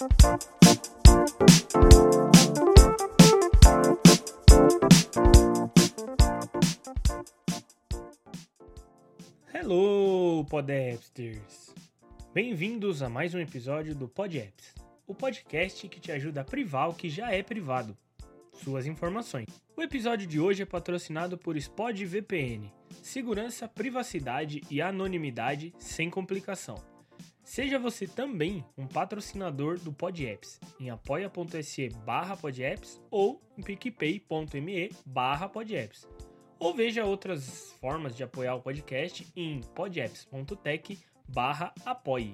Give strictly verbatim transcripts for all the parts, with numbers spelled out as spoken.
Hello, Podapsters! Bem-vindos a mais um episódio do PodApps, o podcast que te ajuda a privar o que já é privado, suas informações. O episódio de hoje é patrocinado por SpodVPN, segurança, privacidade e anonimidade sem complicação. Seja você também um patrocinador do PodApps em apoia.se barra podapps ou em picpay.me barra podapps. Ou veja outras formas de apoiar o podcast em podapps.tech barra apoie.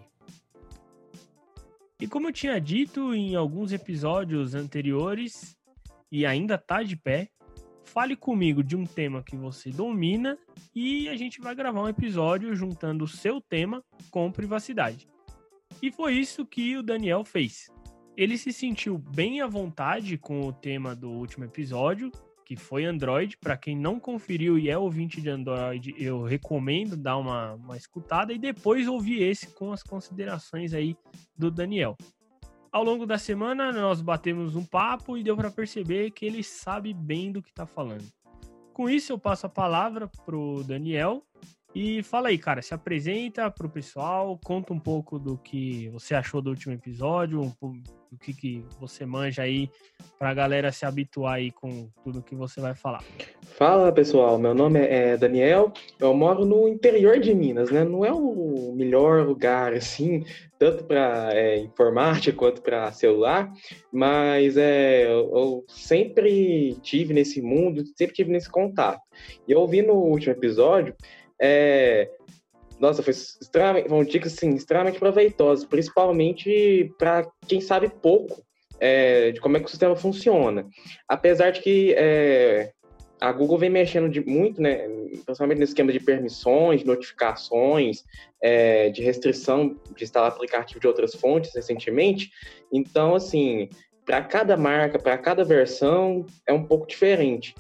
E como eu tinha dito em alguns episódios anteriores, e ainda tá de pé, fale comigo de um tema que você domina e a gente vai gravar um episódio juntando o seu tema com privacidade. E foi isso que o Daniel fez. Ele se sentiu bem à vontade com o tema do último episódio, que foi Android. Para quem não conferiu e é ouvinte de Android, eu recomendo dar uma, uma escutada e depois ouvir esse com as considerações aí do Daniel. Ao longo da semana, nós batemos um papo e deu para perceber que ele sabe bem do que está falando. Com isso, eu passo a palavra pro Daniel. E fala aí, cara, se apresenta pro pessoal, conta um pouco do que você achou do último episódio, um pouco do que, que você manja aí, pra galera se habituar aí com tudo que você vai falar. Fala, pessoal, meu nome é Daniel, eu moro no interior de Minas, né? Não é o melhor lugar, assim, tanto para é, informática quanto para celular, mas é, eu, eu sempre tive nesse mundo, sempre tive nesse contato. E eu ouvi no último episódio, É, nossa, foi extremamente, foram dicas assim, extremamente proveitosas, principalmente para quem sabe pouco é, de como é que o sistema funciona. Apesar de que é, a Google vem mexendo de, muito, né, principalmente nesse esquema de permissões, de notificações, é, de restrição de instalar aplicativo de outras fontes recentemente. Então, assim, para cada marca, para cada versão, é um pouco diferente.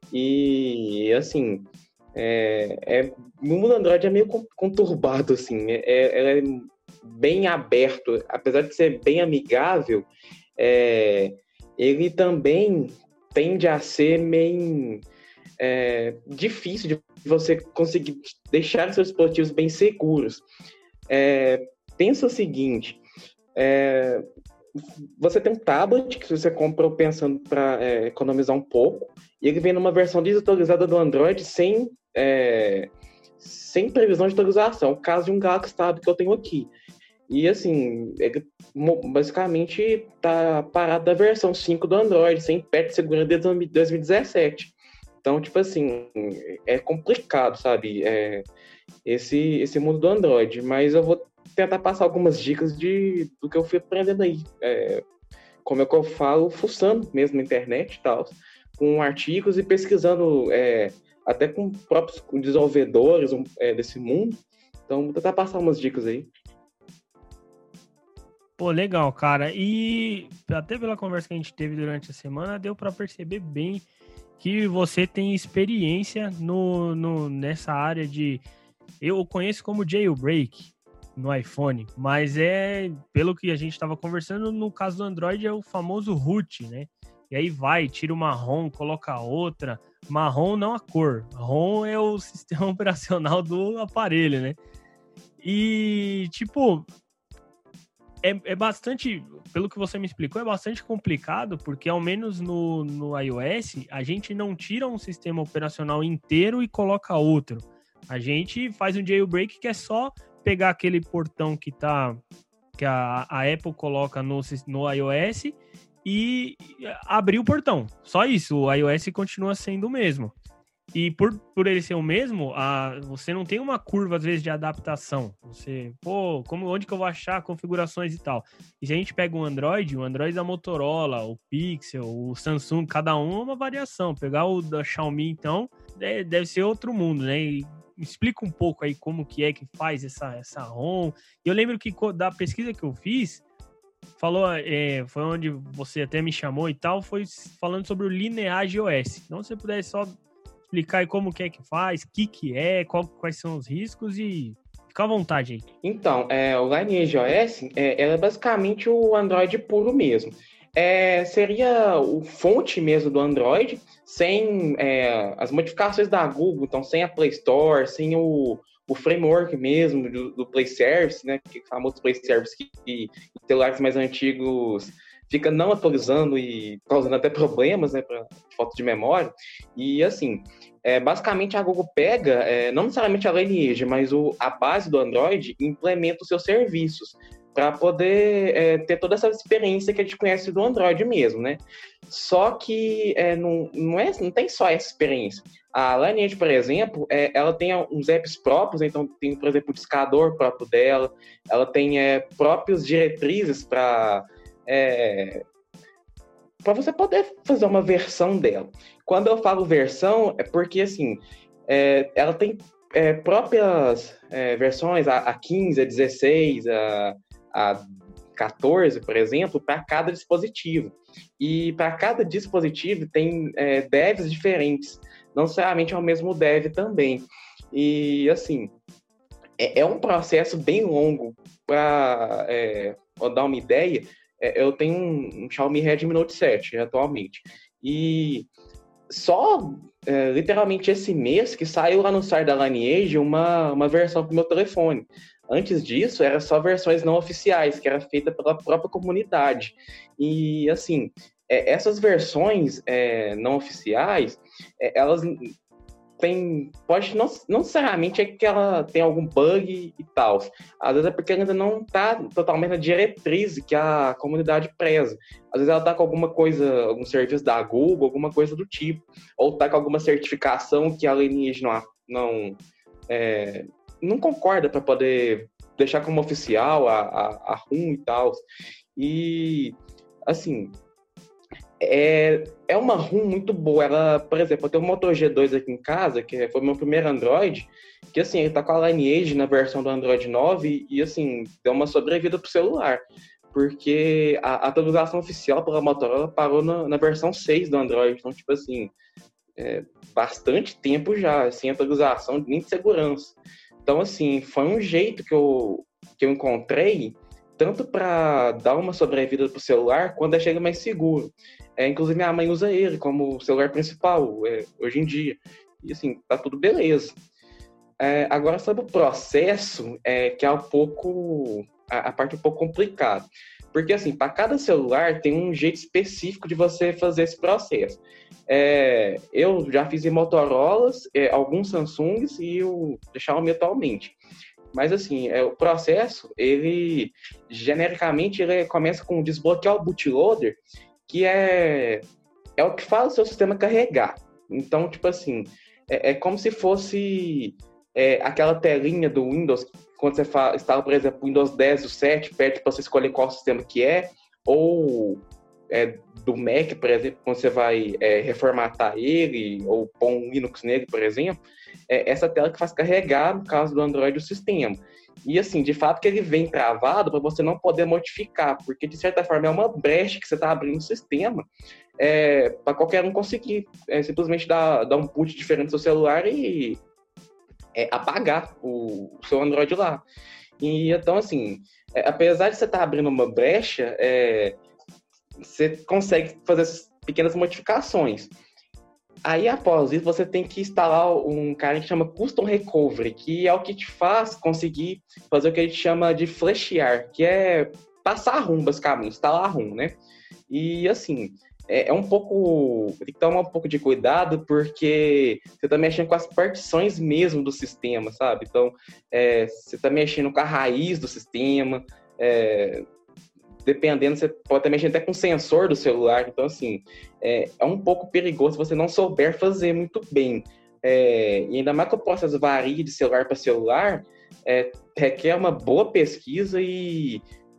E, assim... É, é, o mundo Android é meio conturbado, assim, é, é, é bem aberto, apesar de ser bem amigável, é, ele também tende a ser meio é, difícil de você conseguir deixar seus dispositivos bem seguros. É, pensa o seguinte, é, você tem um tablet que você comprou pensando para é, economizar um pouco, e ele vem numa versão desatualizada do Android sem, é, sem previsão de atualização, o caso de um Galaxy Tab que eu tenho aqui. E assim, ele basicamente está parado da versão cinco do Android, sem patch de segurança desde dois mil e dezessete. Então, tipo assim, é complicado, sabe, é, esse, esse mundo do Android, mas eu vou tentar passar algumas dicas de, do que eu fui aprendendo aí, é, como é que eu falo, fuçando mesmo na internet e tal, com artigos e pesquisando é, até com próprios desenvolvedores é, desse mundo. Então, vou tentar passar umas dicas aí. Pô, legal, cara. E até pela conversa que a gente teve durante a semana, deu para perceber bem que você tem experiência no, no, nessa área de... Eu conheço como jailbreak no iPhone, mas é, pelo que a gente estava conversando, no caso do Android é o famoso root, né? E aí vai, tira uma ROM, coloca outra. Marrom não a cor, ROM é o sistema operacional do aparelho, né? E, tipo, é, é bastante, pelo que você me explicou, é bastante complicado, porque ao menos no, no iOS, a gente não tira um sistema operacional inteiro e coloca outro. A gente faz um jailbreak que é só pegar aquele portão que, tá, que a, a Apple coloca no, no iOS e abrir o portão. Só isso, o iOS continua sendo o mesmo. E por, por ele ser o mesmo, a, você não tem uma curva, às vezes, de adaptação. Você, pô, como, onde que eu vou achar configurações e tal? E se a gente pega um Android, o Android da Motorola, o Pixel, o Samsung, cada um é uma variação. Pegar o da Xiaomi, então, é, deve ser outro mundo, né? E me explica um pouco aí como que é que faz essa, essa ROM. E eu lembro que da pesquisa que eu fiz, falou, é, foi onde você até me chamou e tal, foi falando sobre o Lineage O S. Então, se você pudesse só explicar aí como que é que faz, o que que é, qual, quais são os riscos e Fica à vontade aí. Então, é, o Lineage O S é, ela é basicamente o Android puro mesmo. É, seria o fonte mesmo do Android, sem é, as modificações da Google, então sem a Play Store, sem o, o framework mesmo do, do Play Service, né, que é o famoso Play Service que, que celulares mais antigos fica não atualizando e causando até problemas, né, para falta de memória. E assim, é, basicamente a Google pega, é, não necessariamente a Lineage, mas o, a base do Android e implementa os seus serviços para poder é, ter toda essa experiência que a gente conhece do Android mesmo, né? Só que é, não, não, é, não tem só essa experiência. A Lineage, por exemplo, é, ela tem uns apps próprios, então tem, por exemplo, o discador próprio dela, ela tem é, próprias diretrizes para é, para você poder fazer uma versão dela. Quando eu falo versão, é porque, assim, é, ela tem é, próprias é, versões, a, a quinze, a dezesseis, a, a quatorze, por exemplo, para cada dispositivo. E para cada dispositivo tem é, devs diferentes. Não necessariamente é o mesmo dev também. E, assim, é, é um processo bem longo. Para é, dar uma ideia, eu tenho um, um Xiaomi Redmi Note sete atualmente. E só, é, literalmente, esse mês que saiu lá no site da Lineage uma, uma versão para o meu telefone. Antes disso, era só versões não oficiais, que era feita pela própria comunidade. E, assim, é, essas versões é, não oficiais, é, elas tem, pode não, não necessariamente é que ela tem algum bug e tal. Às vezes é porque ela ainda não está totalmente na diretriz que a comunidade preza. Às vezes ela está com alguma coisa, algum serviço da Google, alguma coisa do tipo. Ou está com alguma certificação que a Lineage não, não, é, não concorda para poder deixar como oficial a, a, a ROM e tal. E, assim, É, é uma ROM muito boa. Ela, por exemplo, eu tenho um Moto G dois aqui em casa, que foi o meu primeiro Android, que assim, ele tá com a Lineage na versão do Android nove e assim, deu uma sobrevida pro celular. Porque a, a atualização oficial pela Motorola parou na, na versão seis do Android. Então, tipo assim, é, bastante tempo já, sem atualização nem de segurança. Então, assim, foi um jeito que eu, que eu encontrei tanto para dar uma sobrevida pro celular, quando chega mais seguro. É, inclusive, minha mãe usa ele como celular principal é, hoje em dia. E, assim, tá tudo beleza. É, agora, sobre o processo, é, que é um pouco... A, a parte um pouco complicada. Porque, assim, para cada celular tem um jeito específico de você fazer esse processo. É, eu já fiz em Motorolas, é, alguns Samsungs e o Xiaomi atualmente. Mas, assim, é, o processo, ele, genericamente, ele começa com desbloquear o bootloader, que é, é o que faz o seu sistema carregar. Então, tipo assim, é, é como se fosse é, aquela telinha do Windows, quando você fala, instala, por exemplo, o Windows dez, o sete, pede para você escolher qual sistema que é, ou é, do Mac, por exemplo, quando você vai é, reformatar ele, ou pôr um Linux nele, por exemplo, é essa tela que faz carregar, no caso do Android, o sistema. E, assim, de fato que ele vem travado para você não poder modificar, porque, de certa forma, é uma brecha que você está abrindo no sistema é, para qualquer um conseguir é, simplesmente dar, dar um boot diferente do seu celular e é, apagar o, o seu Android lá. E, então, assim, é, apesar de você estar tá abrindo uma brecha, é, você consegue fazer essas pequenas modificações. Aí, após isso, você tem que instalar um cara que chama Custom Recovery, que é o que te faz conseguir fazer o que a gente chama de flashear, que é passar a ROM, basicamente, instalar a ROM, né? E, assim, é, é um pouco... Tem que tomar um pouco de cuidado, porque você tá mexendo com as partições mesmo do sistema, sabe? Então, é, você tá mexendo com a raiz do sistema, é... dependendo, você pode estar mexendo até com o sensor do celular. Então, assim, é, é um pouco perigoso se você não souber fazer muito bem. É, e ainda mais que o processo varia de celular para celular, é, requer uma boa pesquisa e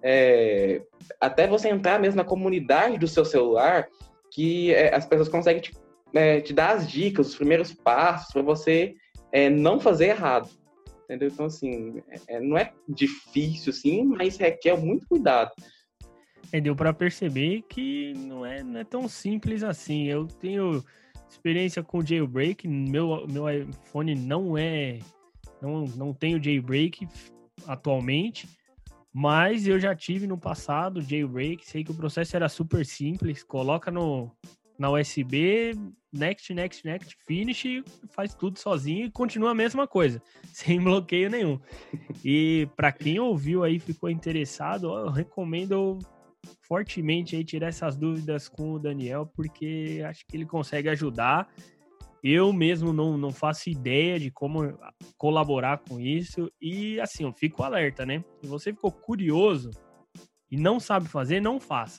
é, até você entrar mesmo na comunidade do seu celular, que é, as pessoas conseguem te, é, te dar as dicas, os primeiros passos para você é, não fazer errado. Entendeu? Então, assim, é, não é difícil, sim, mas requer muito cuidado. É, deu para perceber que não é, não é tão simples assim. Eu tenho experiência com jailbreak, meu, meu iPhone não é não, não tenho jailbreak atualmente, mas eu já tive no passado jailbreak, sei que o processo era super simples, coloca no, na U S B, next, next, next, finish, faz tudo sozinho e continua a mesma coisa, sem bloqueio nenhum. E para quem ouviu aí, ficou interessado, eu recomendo fortemente aí tirar essas dúvidas com o Daniel, porque acho que ele consegue ajudar. Eu mesmo não, não faço ideia de como colaborar com isso. E assim, eu fico alerta, né? Se você ficou curioso e não sabe fazer, não faça.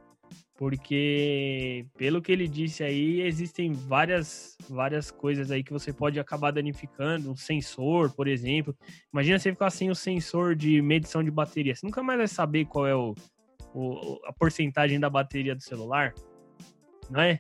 Porque, pelo que ele disse aí, existem várias, várias coisas aí que você pode acabar danificando. Um sensor, por exemplo. Imagina você ficar sem o sensor de medição de bateria. Você nunca mais vai saber qual é o, o, a porcentagem da bateria do celular, não é?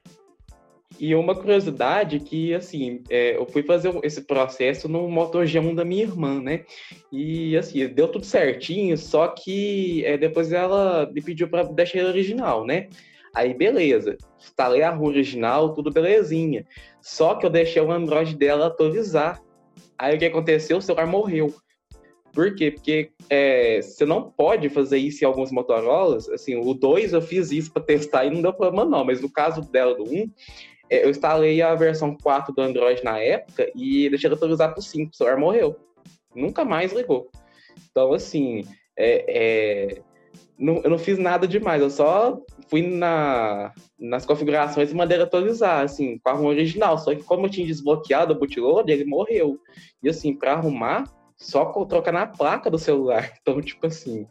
E uma curiosidade que, assim, é, eu fui fazer esse processo no Moto G um da minha irmã, né? E, assim, deu tudo certinho, só que é, depois ela me pediu para deixar ele original, né? Aí, beleza. Instalei a ROM original, tudo belezinha. Só que eu deixei o Android dela atualizar. Aí, o que aconteceu? O celular morreu. Por quê? Porque é, você não pode fazer isso em alguns Motorolas. Assim, o dois eu fiz isso para testar e não deu problema não. Mas no caso dela, do um, eu instalei a versão quatro do Android na época e deixei ele atualizar para o cinco. O celular morreu. Nunca mais ligou. Então, assim, é, é, não, eu não fiz nada demais. Eu só fui na, nas configurações e mandei ele atualizar, assim, com a ROM original. Só que como eu tinha desbloqueado o bootloader, ele morreu. E, assim, para arrumar, só trocar na placa do celular. Então, tipo assim,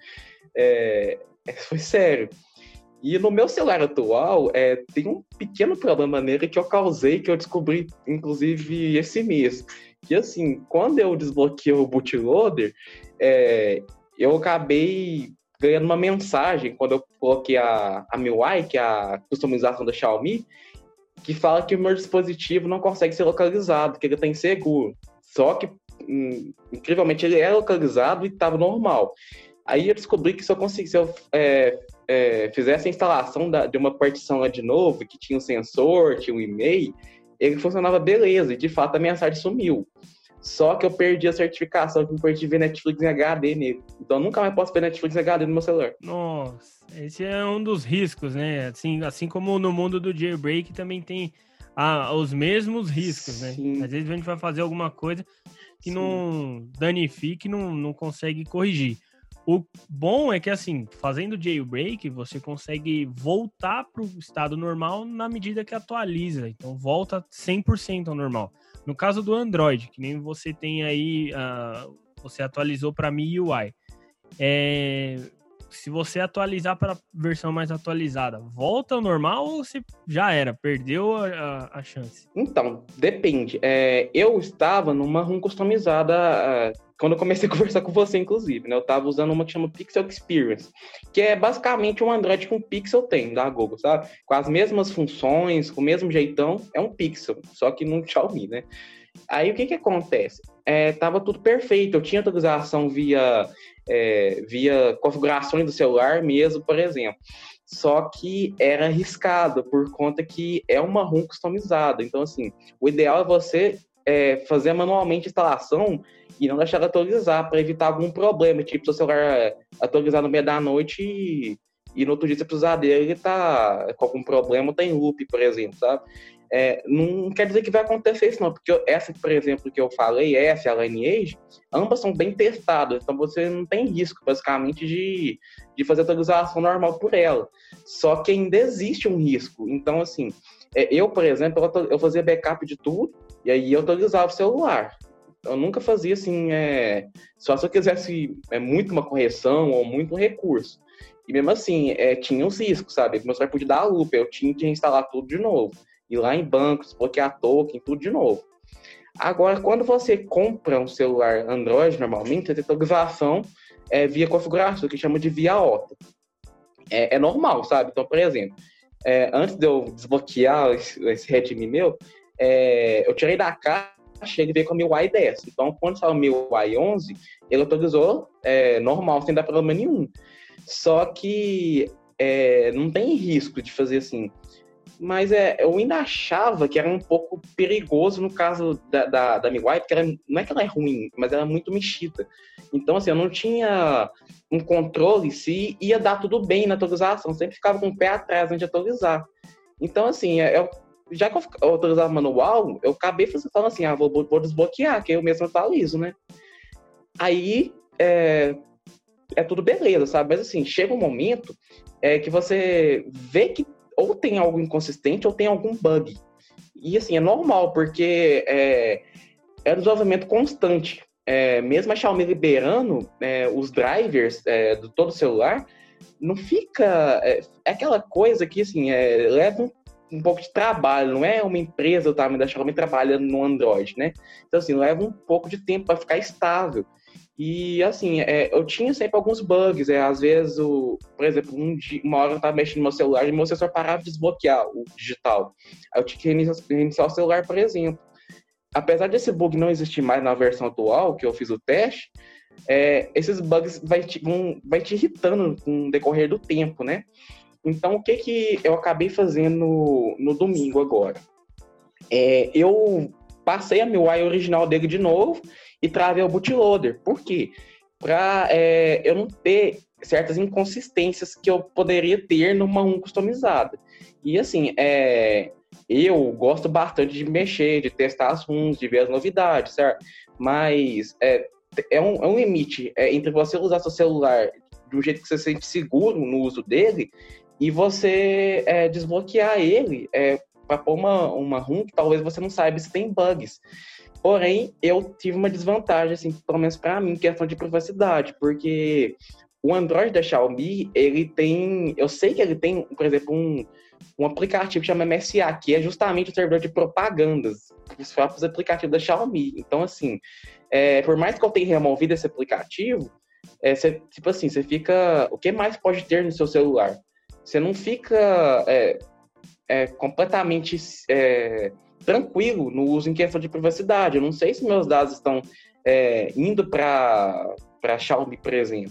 é, foi sério. E no meu celular atual, é, tem um pequeno problema nele que eu causei, que eu descobri, inclusive, esse mês. Que, assim, quando eu desbloqueei o bootloader, é, eu acabei ganhando uma mensagem, quando eu coloquei a, a M I U I, que é a customização da Xiaomi, que fala que o meu dispositivo não consegue ser localizado, que ele está inseguro. Só que, hum, incrivelmente, ele é localizado e estava normal. Aí eu descobri que se eu conseguisse, se eu é, é, fizesse a instalação da, de uma partição lá de novo, que tinha um sensor, tinha um e-mail, ele funcionava beleza, e de fato a mensagem sumiu. Só que eu perdi a certificação, que eu perdi ver Netflix em H D nele. Então eu nunca mais posso ver Netflix em H D no meu celular. Nossa, esse é um dos riscos, né? Assim, assim como no mundo do jailbreak também tem ah, os mesmos riscos, né? Sim. Às vezes a gente vai fazer alguma coisa que Sim. não danifique, não, não consegue corrigir. O bom é que, assim, fazendo jailbreak, você consegue voltar para o estado normal na medida que atualiza. Então, volta cem por cento ao normal. No caso do Android, que nem você tem aí, uh, você atualizou para M I U I. É, se você atualizar para a versão mais atualizada, volta ao normal ou você já era, perdeu a, a, a chance? Então, depende. É, eu estava numa ROM customizada... Uh... quando eu comecei a conversar com você, inclusive, né? Eu tava usando uma que chama Pixel Experience, que é basicamente um Android que um Pixel tem, da Google, sabe? Com as mesmas funções, com o mesmo jeitão, é um Pixel, só que não Xiaomi, né? Aí, o que que acontece? É, tava tudo perfeito, eu tinha atualização via, é, via configurações do celular mesmo, por exemplo. Só que era arriscado, por conta que é uma ROM customizada. Então, assim, o ideal é você é, fazer manualmente a instalação e não deixar ela atualizar, para evitar algum problema, tipo, seu celular atualizar no meio da noite e, e no outro dia você precisar dele, ele tá com algum problema, tá em loop, por exemplo, sabe? É, não quer dizer que vai acontecer isso não, porque essa, por exemplo, que eu falei, essa e a Lineage, ambas são bem testadas, então você não tem risco, basicamente, de, de fazer atualização normal por ela. Só que ainda existe um risco. Então, assim, eu, por exemplo, eu fazia backup de tudo, e aí eu atualizava o celular. Eu nunca fazia assim, é, só se eu quisesse é, muito uma correção ou muito um recurso. E mesmo assim, é, tinha os riscos, sabe? Meu celular podia dar loop, eu tinha que instalar tudo de novo. Ir lá em bancos, bloquear token, tudo de novo. Agora, quando você compra um celular Android, normalmente, você tem atualização é, via configuração, que chama de via auto. É, é normal, sabe? Então, por exemplo, é, antes de eu desbloquear esse, esse Redmi meu, é, eu tirei da caixa, ele veio com a M I U I dez. Então, quando saiu o M I U I onze, ele atualizou é, normal, sem dar problema nenhum. Só que é, não tem risco de fazer assim. mas é, eu ainda achava que era um pouco perigoso no caso da, da, da M I U I, porque ela, não é que ela é ruim, mas ela é muito mexida. Então, assim, eu não tinha um controle se ia dar tudo bem na atualização, sempre ficava com o pé atrás antes de atualizar. Então, assim, eu, já que eu autorizava manual, eu acabei falando assim, ah, vou, vou desbloquear, que eu mesmo atualizo, né? Aí, é, é tudo beleza, sabe? Mas, assim, chega um momento é, que você vê que ou tem algo inconsistente ou tem algum bug. E, assim, é normal, porque é, é desenvolvimento constante. É, mesmo a Xiaomi liberando é, os drivers é, de todo celular, não fica... É, é aquela coisa que, assim, é, leva um, um pouco de trabalho. Não é uma empresa do tamanho da Xiaomi trabalhando no Android, né? Então, assim, leva um pouco de tempo para ficar estável. E, assim, é, eu tinha sempre alguns bugs. É, às vezes, o, por exemplo, um dia, uma hora eu estava mexendo no meu celular e meu sensor parava de desbloquear o digital. Aí eu tinha que reiniciar, reiniciar o celular, por exemplo. Apesar desse bug não existir mais na versão atual, que eu fiz o teste, é, esses bugs vai te, vão, vai te irritando com o decorrer do tempo, né? Então, o que, que eu acabei fazendo no, no domingo agora? É, eu passei a M I U I original dele de novo e travei o bootloader. Por quê? Para é, eu não ter certas inconsistências que eu poderia ter numa ROM customizada. E assim, é, eu gosto bastante de mexer, de testar as ROMs, de ver as novidades, certo? Mas é, é, um, é um limite é, entre você usar seu celular de um jeito que você se sente seguro no uso dele e você é, desbloquear ele é, para pôr uma, uma ROM que talvez você não saiba se tem bugs. Porém, eu tive uma desvantagem, assim, pelo menos para mim, questão de privacidade, porque o Android da Xiaomi, ele tem... Eu sei que ele tem, por exemplo, um, um aplicativo que chama M S A, que é justamente o servidor de propagandas, os próprios aplicativos da Xiaomi. Então, assim, é, por mais que eu tenha removido esse aplicativo, é, cê, tipo assim, você fica... O que mais pode ter no seu celular? Você não fica é, é, completamente... É, tranquilo no uso em questão de privacidade. Eu não sei se meus dados estão é, indo para a Xiaomi, por exemplo.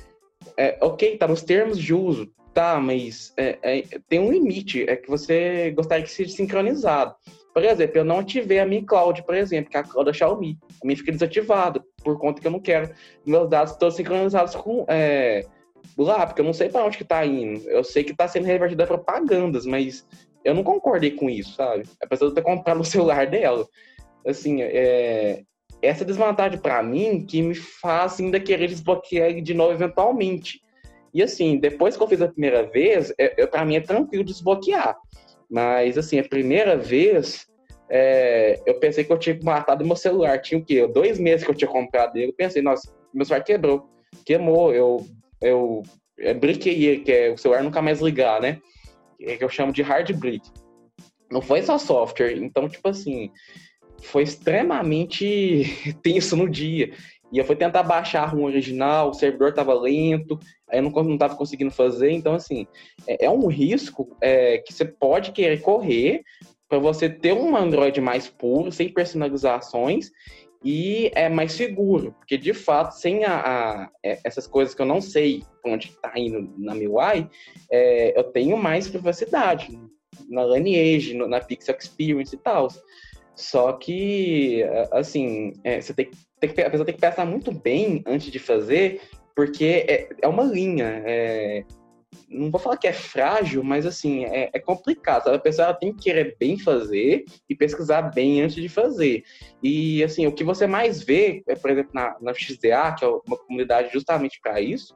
É, ok, tá nos termos de uso, tá, mas é, é, tem um limite, é que você gostaria que seja sincronizado. Por exemplo, eu não ativei a minha cloud, por exemplo, que é a cloud da Xiaomi. A minha fica desativada, por conta que eu não quero meus dados todos sincronizados com... É, lá, porque eu não sei para onde que tá indo. Eu sei que tá sendo revertido a propagandas, mas eu não concordei com isso, sabe? Apesar de eu ter comprado o celular dela. Assim, é... essa desvantagem para mim que me faz ainda querer desbloquear ele de novo eventualmente. E assim, depois que eu fiz a primeira vez, é, para mim é tranquilo desbloquear. Mas assim, a primeira vez, é... eu pensei que eu tinha matado meu celular. Tinha o quê? Dois meses que eu tinha comprado ele. Eu pensei, nossa, meu celular quebrou. Queimou, eu... eu... eu briquei, que é o celular nunca mais ligar, né? Que eu chamo de hard brick. Não foi só software. Então, tipo assim, foi extremamente tenso no dia. E eu fui tentar baixar a ROM original, o servidor tava lento, aí eu não, não tava conseguindo fazer. Então, assim, é, é um risco é, que você pode querer correr para você ter um Android mais puro, sem personalizações, e é mais seguro, porque de fato, sem a, a, essas coisas que eu não sei onde está indo na M I U I, é, eu tenho mais privacidade na Lineage, no, na Pixel Experience e tal. Só que, assim, é, você tem, tem que, a pessoa tem que pensar muito bem antes de fazer, porque é, é uma linha. É, não vou falar que é frágil, mas assim, é, é complicado, sabe? A pessoa ela tem que querer bem fazer e pesquisar bem antes de fazer. E assim, o que você mais vê, é, por exemplo, na, na X D A, que é uma comunidade justamente para isso,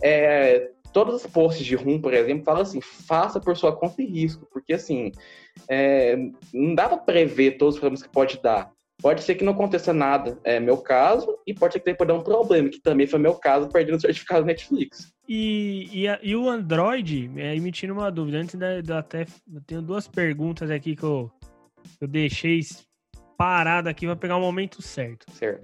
é, todos os posts de ROM, por exemplo, falam assim, faça por sua conta e risco, porque assim, é, não dá para prever todos os problemas que pode dar. Pode ser que não aconteça nada, é meu caso, e pode ser que pode dar um problema, que também foi meu caso, perdendo o certificado Netflix. E, e, a, e o Android, é, me tira uma dúvida, antes da, da até, eu tenho duas perguntas aqui que eu, eu deixei parada aqui, vai pegar o momento certo. Certo.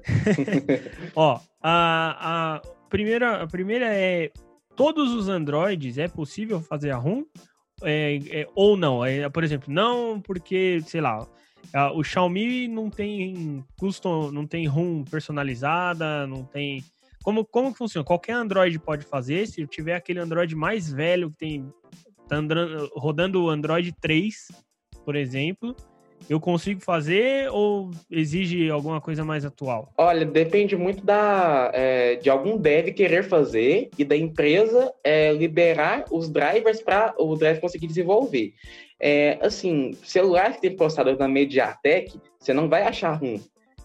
Ó, a, a, primeira, a primeira é, todos os Androids é possível fazer a ROM? É, é, ou não? É, por exemplo, não porque, sei lá, o Xiaomi não tem custom, não tem ROM personalizada, não tem... Como, como que funciona? Qualquer Android pode fazer, se tiver aquele Android mais velho que tem tá andando, rodando o Android três, por exemplo, eu consigo fazer ou exige alguma coisa mais atual? Olha, depende muito da, é, de algum dev querer fazer e da empresa é, liberar os drivers para o driver conseguir desenvolver. É, assim, celular que tem processador da MediaTek, você não vai achar ruim.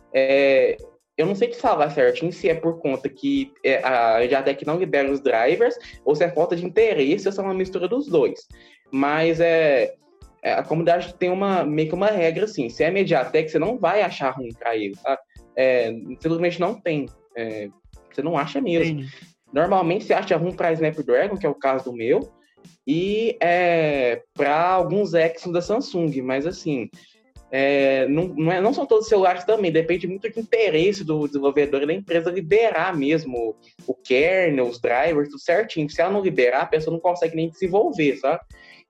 É, eu não sei te falar certinho se é por conta que é, a MediaTek não libera os drivers ou se é falta de interesse ou se é uma mistura dos dois. Mas é... a comunidade tem uma, meio que uma regra assim, se é MediaTek, você não vai achar ruim para ele, tá? É, simplesmente não tem, é, você não acha mesmo. Entendi. Normalmente você acha ruim para Snapdragon, que é o caso do meu, e é, para alguns Exynos da Samsung, mas assim, é, não, não, é, não são todos os celulares também, depende muito do interesse do desenvolvedor e da empresa liberar mesmo o kernel, os drivers, tudo certinho. Se ela não liberar, a pessoa não consegue nem desenvolver, sabe?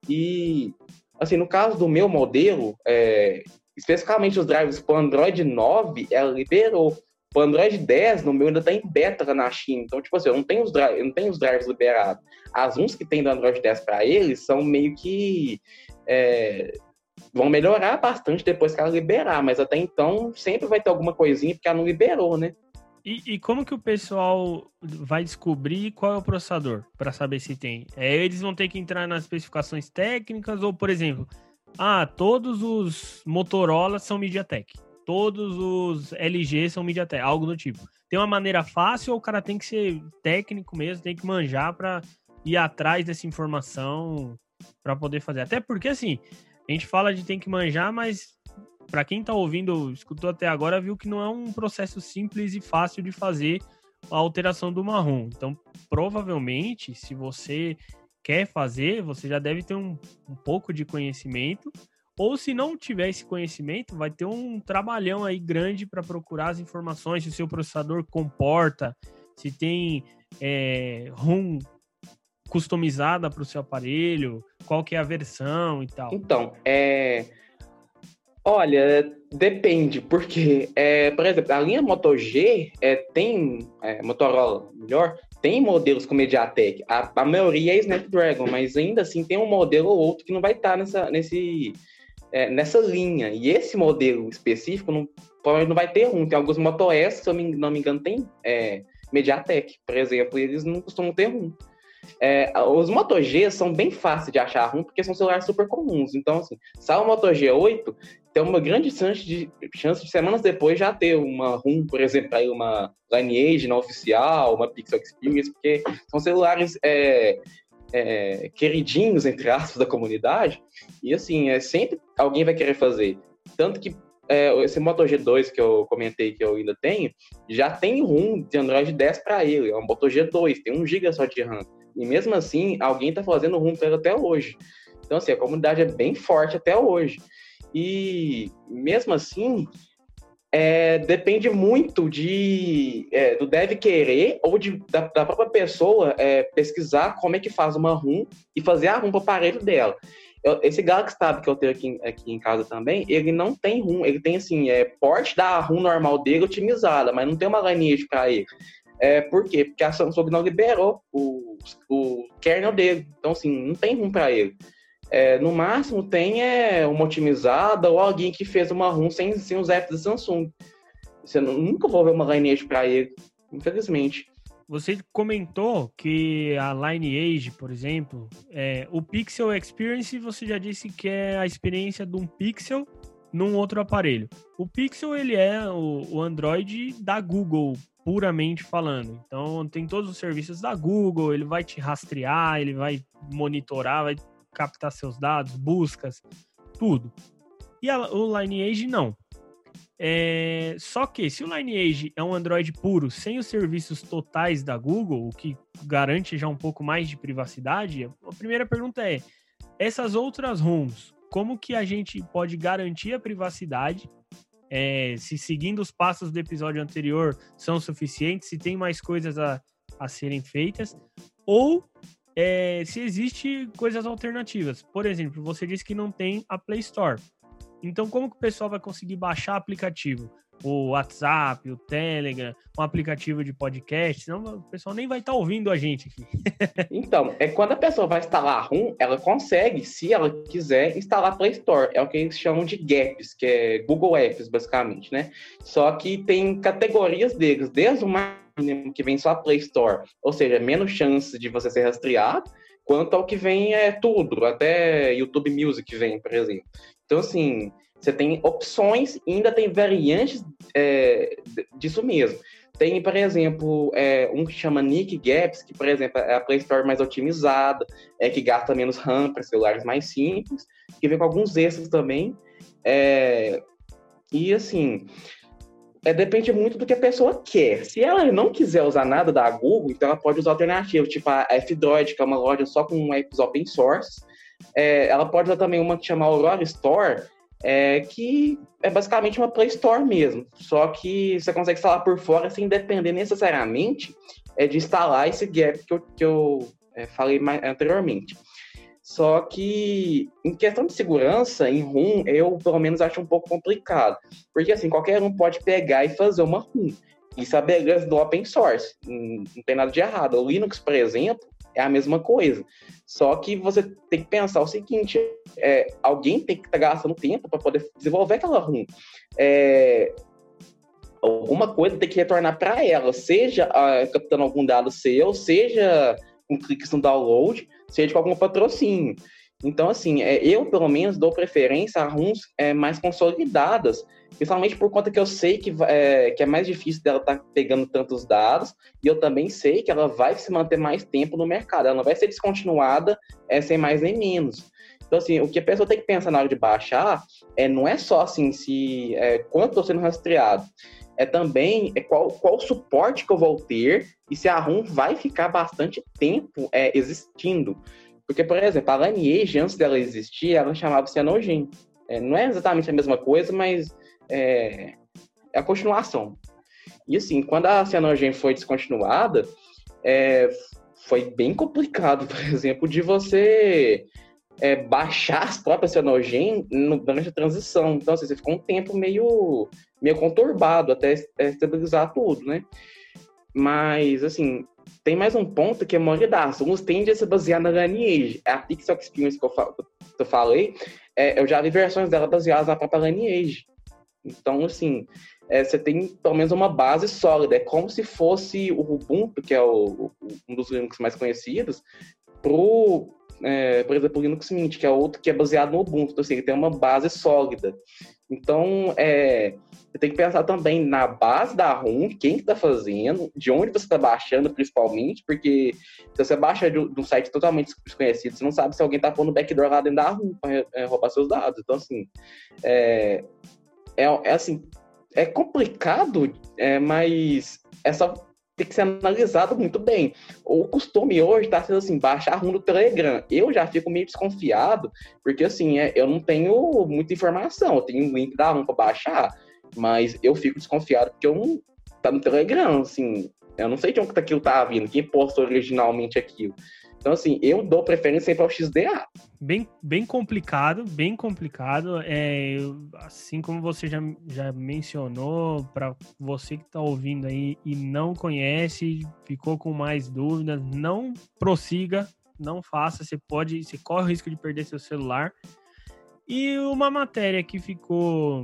E assim, no caso do meu modelo, é, especificamente os drivers para o Android nove, ela liberou. Para o Android dez, no meu ainda está em beta na China. Então, tipo assim, eu não tenho os, eu não tenho os drivers liberados. As uns que tem do Android dez para eles são meio que... É, vão melhorar bastante depois que ela liberar, mas até então sempre vai ter alguma coisinha porque ela não liberou, né? E, e como que o pessoal vai descobrir qual é o processador para saber se tem? É, eles vão ter que entrar nas especificações técnicas ou, por exemplo, ah, todos os Motorola são MediaTek, todos os L G são MediaTek, algo do tipo. Tem uma maneira fácil ou o cara tem que ser técnico mesmo, tem que manjar para ir atrás dessa informação para poder fazer? Até porque, assim, a gente fala de tem que manjar, mas... para quem tá ouvindo, escutou até agora, viu que não é um processo simples e fácil de fazer a alteração do marrom. Então, provavelmente, se você quer fazer, você já deve ter um, um pouco de conhecimento, ou se não tiver esse conhecimento, vai ter um trabalhão aí grande para procurar as informações, se o seu processador comporta, se tem é, ROM customizada para o seu aparelho, qual que é a versão e tal. Então, é... olha, depende, porque, é, por exemplo, a linha Moto G é, tem, é, Motorola, melhor, tem modelos com MediaTek, a, a maioria é Snapdragon, mas ainda assim tem um modelo ou outro que não vai estar nessa, nesse, é, nessa linha, e esse modelo específico não, não vai ter um, tem alguns Moto S, se eu não me engano, tem é, MediaTek, por exemplo, e eles não costumam ter um. É, os Moto G são bem fáceis de achar ruim porque são celulares super comuns. Então, assim, sai o Moto G oito, tem uma grande chance de, chance de semanas depois já ter uma ROM, por exemplo, aí uma Lineage não oficial, uma Pixel Experience, porque são celulares é, é, queridinhos, entre aspas, da comunidade. E, assim, é, sempre alguém vai querer fazer. Tanto que é, esse Moto G dois que eu comentei que eu ainda tenho, já tem ROM de Android dez para ele. É um Moto G dois, tem um giga só de RAM. E mesmo assim, alguém está fazendo ROM para ele até hoje. Então, assim, a comunidade é bem forte até hoje. E mesmo assim, é, depende muito de, é, do dev querer ou de, da, da própria pessoa é, pesquisar como é que faz uma ROM e fazer a ROM para o aparelho dela. Eu, esse Galaxy Tab que eu tenho aqui, aqui em casa também, ele não tem ROM, ele tem assim, é, porte da ROM normal dele otimizada, mas não tem uma Lineage para ele. É, por quê? Porque a Samsung não liberou o, o kernel dele. Então, assim, não tem ROM para ele. É, no máximo, tem é, uma otimizada ou alguém que fez uma ROM sem, sem os apps da Samsung. Você nunca vai ver uma Lineage para ele, infelizmente. Você comentou que a Lineage, por exemplo, é, o Pixel Experience, você já disse que é a experiência de um Pixel num outro aparelho. O Pixel, ele é o, o Android da Google, puramente falando. Então, tem todos os serviços da Google, ele vai te rastrear, ele vai monitorar, vai captar seus dados, buscas, tudo. E a, o Lineage, não. É, só que, se o Lineage é um Android puro, sem os serviços totais da Google, o que garante já um pouco mais de privacidade, a primeira pergunta é, essas outras ROMs, como que a gente pode garantir a privacidade? É, se seguindo os passos do episódio anterior são suficientes, se tem mais coisas a, a serem feitas, ou é, se existe coisas alternativas. Por exemplo, você disse que não tem a Play Store. Então, como que o pessoal vai conseguir baixar aplicativo? o WhatsApp, o Telegram, um aplicativo de podcast, senão o pessoal nem vai estar tá ouvindo a gente aqui. Então, é quando a pessoa vai instalar a ROM, ela consegue, se ela quiser, instalar a Play Store. É o que eles chamam de Gaps, que é Google Apps, basicamente, né? Só que tem categorias deles, desde o mais mínimo que vem só a Play Store, ou seja, menos chance de você ser rastreado, quanto ao que vem é tudo, até YouTube Music vem, por exemplo. Então, assim, você tem opções e ainda tem variantes é, disso mesmo. Tem, por exemplo, é, um que chama Nick Gaps, que, por exemplo, é a Play Store mais otimizada, é que gasta menos RAM para celulares mais simples, que vem com alguns extras também. É, e, assim, é, depende muito do que a pessoa quer. Se ela não quiser usar nada da Google, então ela pode usar alternativas, tipo a F-Droid, que é uma loja só com apps open source. É, ela pode usar também uma que chama Aurora Store, É, que é basicamente uma Play Store mesmo, só que você consegue instalar por fora sem depender necessariamente é, de instalar esse gap que eu, que eu é, falei mais anteriormente. Só que, em questão de segurança, em ROM, eu, pelo menos, acho um pouco complicado, porque, assim, qualquer um pode pegar e fazer uma ROM. Isso é a beleza do open source, não, não tem nada de errado. O Linux, por exemplo, é a mesma coisa. Só que você tem que pensar o seguinte, é, alguém tem que estar tá gastando tempo para poder desenvolver aquela ROM. É, alguma coisa tem que retornar para ela, seja uh, captando algum dado seu, seja com cliques no download, seja com algum patrocínio. Então, assim, é, eu, pelo menos, dou preferência a ROMs é, mais consolidadas, principalmente por conta que eu sei que é, que é mais difícil dela estar tá pegando tantos dados, e eu também sei que ela vai se manter mais tempo no mercado, ela não vai ser descontinuada é, sem mais nem menos. Então, assim, o que a pessoa tem que pensar na hora de baixar é, não é só assim, se, é, quanto estou sendo rastreado, é também é qual, qual suporte que eu vou ter e se a ROM vai ficar bastante tempo é, existindo. Porque, por exemplo, a Lineage, antes dela existir, ela chamava Cyanogen. É, não é exatamente a mesma coisa, mas é, é a continuação. E, assim, quando a Cyanogen foi descontinuada, é, foi bem complicado, por exemplo, de você é, baixar as próprias Cyanogen durante a transição. Então, assim, você ficou um tempo meio, meio conturbado até estabilizar tudo, né? Mas, assim, tem mais um ponto que a maioria das ROMs tende a se basear na Lineage. A Pixel Experience que eu, fa- que eu falei, é, eu já vi versões dela baseadas na própria Lineage. Então, assim, é, você tem pelo menos uma base sólida. É como se fosse o Ubuntu, que é o, o, um dos Linux mais conhecidos, pro, é, por exemplo, o Linux Mint, que é outro que é baseado no Ubuntu. Então, assim, ele tem uma base sólida. Então, é, você tem que pensar também na base da ROM, quem está fazendo, de onde você está baixando, principalmente, porque se você baixa de um site totalmente desconhecido, você não sabe se alguém está pondo backdoor lá dentro da ROM para é, roubar seus dados. Então, assim, é, é, é, assim, é complicado, é, mas é só tem que ser analisado muito bem. O costume hoje está sendo assim, baixar a ROM do Telegram. Eu já fico meio desconfiado, porque assim, é, eu não tenho muita informação. Eu tenho um link da ROM para baixar, mas eu fico desconfiado porque eu não tá no Telegram, assim. Eu não sei de onde aquilo tá vindo, quem postou originalmente aquilo. Então, assim, eu dou preferência sempre ao X D A. Bem, bem complicado, bem complicado. É, assim como você já, já mencionou, para você que está ouvindo aí e não conhece, ficou com mais dúvidas, não prossiga, não faça. Você pode, você corre o risco de perder seu celular. E uma matéria que ficou...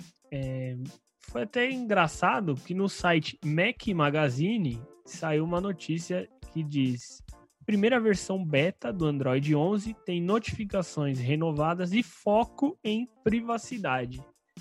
É, foi até engraçado que no site Mac Magazine saiu uma notícia que diz... Primeira versão beta do Android onze tem notificações renovadas e foco em privacidade.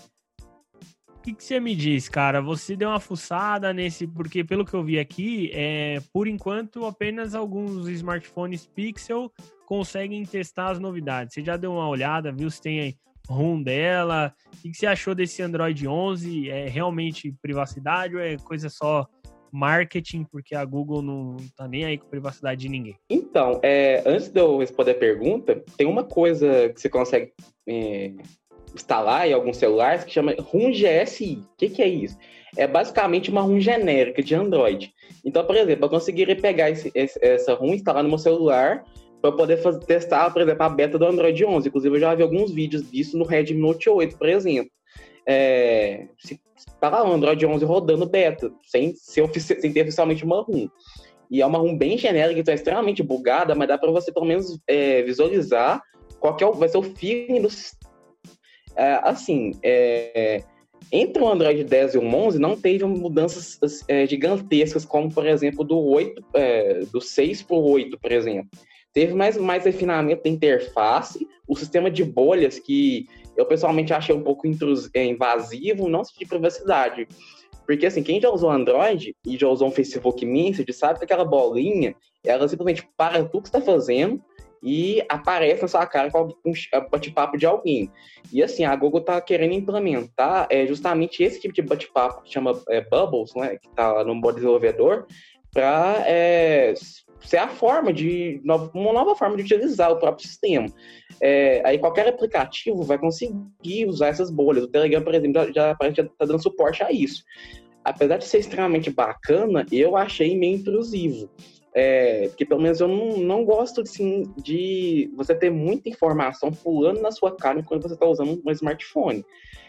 O que, que você me diz, cara? Você deu uma fuçada nesse... Porque, pelo que eu vi aqui, é, por enquanto, apenas alguns smartphones Pixel conseguem testar as novidades. Você já deu uma olhada, viu se tem ROM dela? O que, que você achou desse Android onze? É realmente privacidade ou é coisa só... marketing, porque a Google não tá nem aí com a privacidade de ninguém? Então, é, antes de eu responder a pergunta, tem uma coisa que você consegue é, instalar em alguns celulares que chama ROM G S I. O que, que é isso? É basicamente uma ROM genérica de Android. Então, por exemplo, eu conseguiria pegar esse, esse, essa ROM e instalar no meu celular para poder fazer, testar, por exemplo, a beta do Android onze. Inclusive, eu já vi alguns vídeos disso no Redmi Note oito, por exemplo. é, se, tá lá o Android onze rodando beta, sem, ser ofici- sem ter oficialmente uma ROM. E é uma ROM bem genérica, então é extremamente bugada, mas dá para você pelo menos é, visualizar qual que é o, vai ser o feeling do sistema. É, assim, é, entre o Android dez e o onze não teve mudanças é, gigantescas, como, por exemplo, do, oito, é, do seis para o oito, por exemplo. Teve mais, mais refinamento da interface, o sistema de bolhas, que eu pessoalmente achei um pouco intrus, é, invasivo, não de privacidade. Porque, assim, quem já usou Android e já usou um Facebook Message sabe que aquela bolinha, ela simplesmente para tudo que você está fazendo e aparece na sua cara com um bate-papo de alguém. E, assim, a Google está querendo implementar é, justamente esse tipo de bate-papo, que chama é, Bubbles, né, que está no modo desenvolvedor, para é, ser a forma de, uma nova forma de utilizar o próprio sistema. É, aí qualquer aplicativo vai conseguir usar essas bolhas. O Telegram, por exemplo, já está dando suporte a isso. Apesar de ser extremamente bacana, eu achei meio intrusivo. É, porque pelo menos eu não, não gosto assim, de você ter muita informação pulando na sua cara enquanto você está usando um smartphone.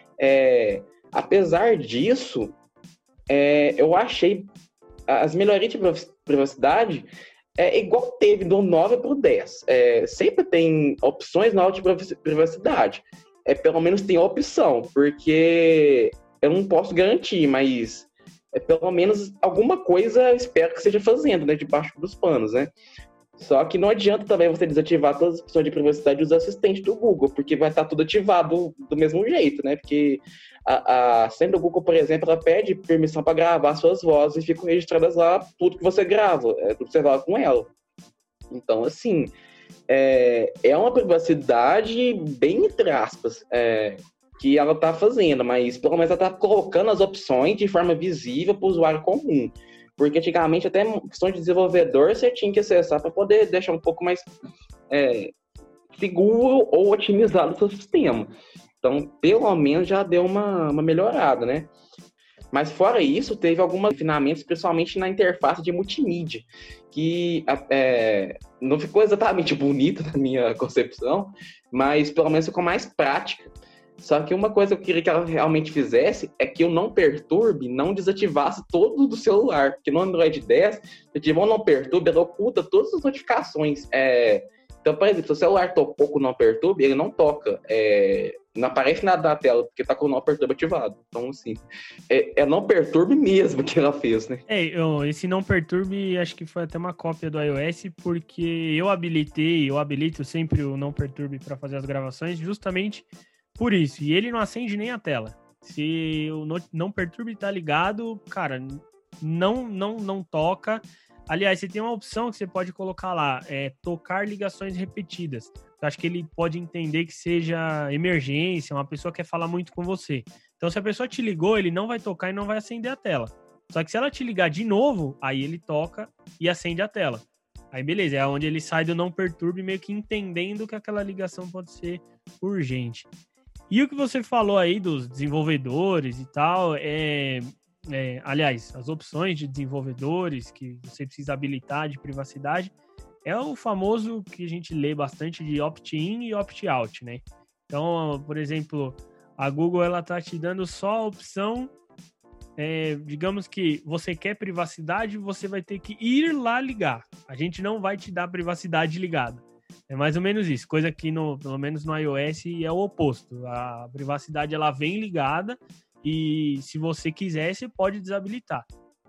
É, apesar disso, é, eu achei as melhorias de privacidade é igual teve do nove para o dez. É, sempre tem opções novas de privacidade. É, pelo menos tem opção, porque eu não posso garantir, mas é, pelo menos alguma coisa eu espero que esteja fazendo, né, debaixo dos panos, né? Só que não adianta também você desativar todas as opções de privacidade dos assistentes do Google, porque vai estar tudo ativado do mesmo jeito, né? Porque a, a senha do Google, por exemplo, ela pede permissão para gravar suas vozes e ficam registradas lá tudo que você grava, é tudo que você fala com ela. Então, assim, é, é uma privacidade bem entre aspas, é, que ela está fazendo, mas pelo menos ela está colocando as opções de forma visível para o usuário comum. Porque antigamente, até questão de desenvolvedor, você tinha que acessar para poder deixar um pouco mais é, seguro ou otimizado o seu sistema. Então, pelo menos já deu uma, uma melhorada, né? Mas fora isso, teve alguns refinamentos, principalmente na interface de multimídia, que é, não ficou exatamente bonita na minha concepção, mas pelo menos ficou mais prática. Só que uma coisa que eu queria que ela realmente fizesse é que o não perturbe não desativasse todo do celular. Porque no Android dez, se tiver um não perturbe, ela oculta todas as notificações. É... Então, por exemplo, se o celular tocou com o não perturbe, ele não toca. É... Não aparece nada na tela, porque tá com o não perturbe ativado. Então, assim, é, é não perturbe mesmo que ela fez, né? É, eu, esse não perturbe, acho que foi até uma cópia do iOS, porque eu habilitei, eu habilito sempre o não perturbe para fazer as gravações, justamente por isso, e ele não acende nem a tela. Se o não perturbe tá ligado, cara, não, não, não toca. Aliás, você tem uma opção que você pode colocar lá, é tocar ligações repetidas. Eu acho que ele pode entender que seja emergência, uma pessoa quer falar muito com você. Então, se a pessoa te ligou, ele não vai tocar e não vai acender a tela. Só que se ela te ligar de novo, aí ele toca e acende a tela. Aí beleza, é onde ele sai do não perturbe, meio que entendendo que aquela ligação pode ser urgente. E o que você falou aí dos desenvolvedores e tal, é, é, aliás, as opções de desenvolvedores que você precisa habilitar de privacidade, é o famoso que a gente lê bastante de opt-in e opt-out, né? Então, por exemplo, a Google ela tá te dando só a opção, é, digamos que você quer privacidade, você vai ter que ir lá ligar. A gente não vai te dar privacidade ligada. É mais ou menos isso, coisa que no, pelo menos no iOS é o oposto. A privacidade ela vem ligada e se você quiser, você pode desabilitar.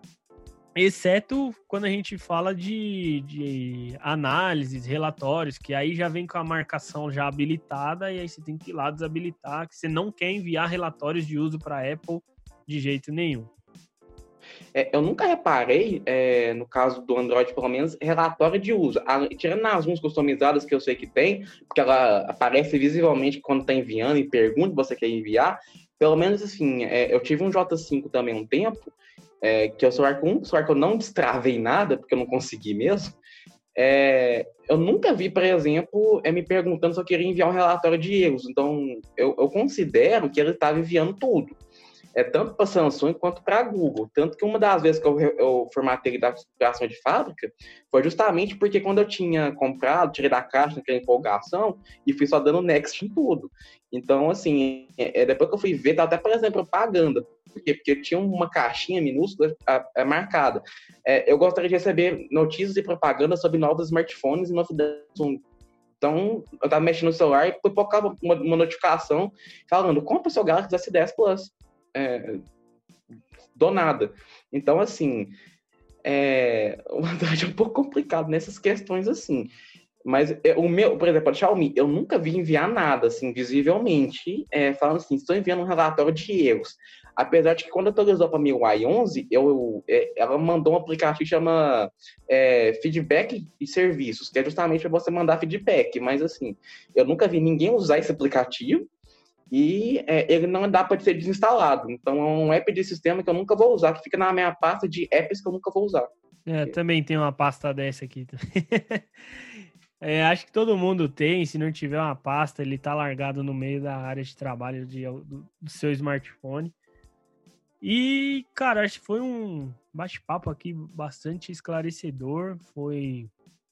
Exceto quando a gente fala de, de análises, relatórios, que aí já vem com a marcação já habilitada e aí você tem que ir lá desabilitar, que você não quer enviar relatórios de uso para a Apple de jeito nenhum. É, eu nunca reparei, é, no caso do Android, pelo menos, relatório de uso. A, tirando as ROMs customizadas que eu sei que tem, porque ela aparece visivelmente quando está enviando e pergunta se você quer enviar. Pelo menos, assim, é, eu tive um J cinco também um tempo, é, que é o celular com um celular que eu não destravei nada, porque eu não consegui mesmo. É, eu nunca vi, por exemplo, é, me perguntando se eu queria enviar um relatório de erros. Então, eu, eu considero que ele estava enviando tudo. é tanto para Samsung quanto para a Google. Tanto que uma das vezes que eu, eu formatei ele da configuração de fábrica foi justamente porque quando eu tinha comprado, tirei da caixa naquela empolgação e fui só dando next em tudo. Então, assim, é, depois que eu fui ver, tá até aparecendo propaganda. Por quê? Porque tinha uma caixinha minúscula a, a, marcada. É, eu gostaria de receber notícias e propaganda sobre novos smartphones e novidades Samsung. Então, eu tava mexendo no celular e pipocava uma, uma notificação falando, compra o seu Galaxy S dez Plus. É, do nada. Então, assim, é, o Android é um pouco complicado nessas questões, assim. Mas é, o meu, por exemplo, a Xiaomi, eu nunca vi enviar nada, assim, visivelmente, é, falando assim, estou enviando um relatório de erros. Apesar de que quando atualizou para a M I U I onze, eu, é, ela mandou um aplicativo que chama é, Feedback e Serviços, que é justamente para você mandar feedback. Mas, assim, eu nunca vi ninguém usar esse aplicativo e é, ele não dá para ser desinstalado. Então, é um app de sistema que eu nunca vou usar, que fica na minha pasta de apps que eu nunca vou usar. É, também tem uma pasta dessa aqui. É, acho que todo mundo tem, se não tiver uma pasta, ele tá largado no meio da área de trabalho de, do, do seu smartphone. E, cara, acho que foi um bate-papo aqui bastante esclarecedor, foi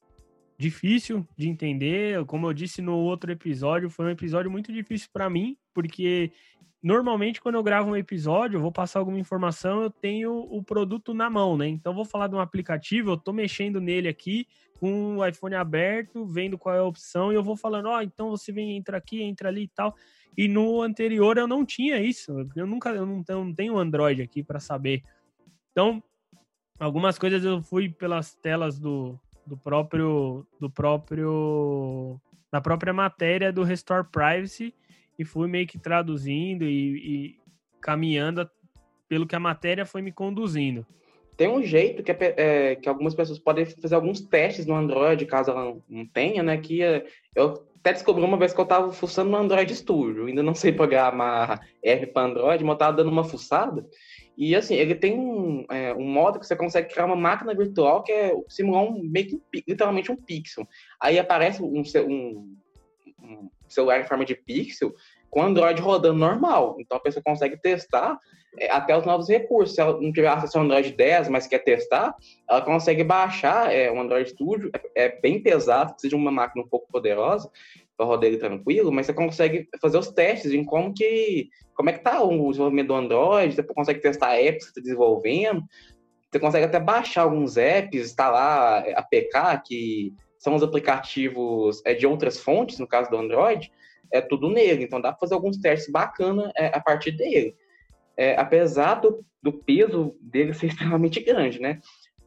difícil de entender, como eu disse no outro episódio, foi um episódio muito difícil para mim, porque normalmente quando eu gravo um episódio, eu vou passar alguma informação, eu tenho o produto na mão, né? Então eu vou falar de um aplicativo, eu tô mexendo nele aqui, com o iPhone aberto, vendo qual é a opção, e eu vou falando, ó, oh, então você vem, entra aqui, entra ali e tal. E no anterior eu não tinha isso, eu nunca, eu não, eu não tenho Android aqui para saber. Então, algumas coisas eu fui pelas telas do, do próprio, do próprio, da própria matéria do Restore Privacy e fui meio que traduzindo e, e caminhando pelo que a matéria foi me conduzindo. Tem um jeito que, é, é, que algumas pessoas podem fazer alguns testes no Android, caso ela não tenha, né? Que é, eu até descobri uma vez que eu estava fuçando no Android Studio. Ainda não sei programar R para Android, mas eu estava dando uma fuçada. E, assim, ele tem um, é, um modo que você consegue criar uma máquina virtual que é simular um, meio que, literalmente um pixel. Aí aparece um, um, um celular em forma de pixel com o Android rodando normal. Então, a pessoa consegue testar é, até os novos recursos. Se ela não tiver acesso ao Android dez, mas quer testar, ela consegue baixar é, o Android Studio. É, é bem pesado, precisa de uma máquina um pouco poderosa para rodar ele tranquilo, mas você consegue fazer os testes em como que como é que tá o desenvolvimento do Android, você consegue testar apps que você está desenvolvendo, você consegue até baixar alguns apps, instalar A P K, que são os aplicativos é, de outras fontes, no caso do Android, é tudo nele. Então dá para fazer alguns testes bacanas é, a partir dele. É, apesar do, do peso dele ser extremamente grande, né?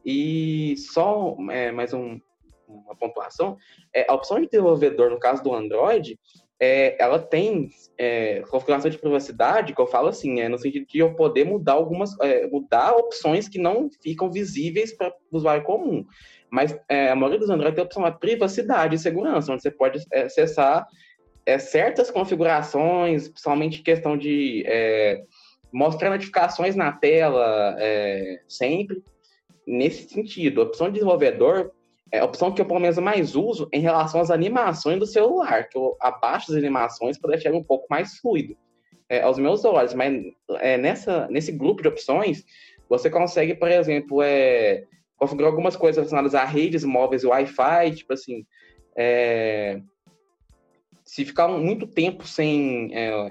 E só é, mais um, uma pontuação, é, a opção de desenvolvedor, no caso do Android, é, ela tem é, configuração de privacidade, que eu falo assim, é, no sentido de eu poder mudar algumas, é, mudar opções que não ficam visíveis para o usuário comum. Mas é, a maioria dos Android tem a opção de privacidade e segurança, onde você pode é, acessar é, certas configurações, principalmente questão de é, mostrar notificações na tela é, sempre, nesse sentido. A opção de desenvolvedor é a opção que eu, pelo menos, mais uso em relação às animações do celular, que eu abaixo as animações para deixar ele um pouco mais fluido é, aos meus olhos. Mas é, nessa, nesse grupo de opções, você consegue, por exemplo, é, configurar algumas coisas relacionadas a redes móveis e Wi-Fi, tipo assim, é, se ficar muito tempo sem é,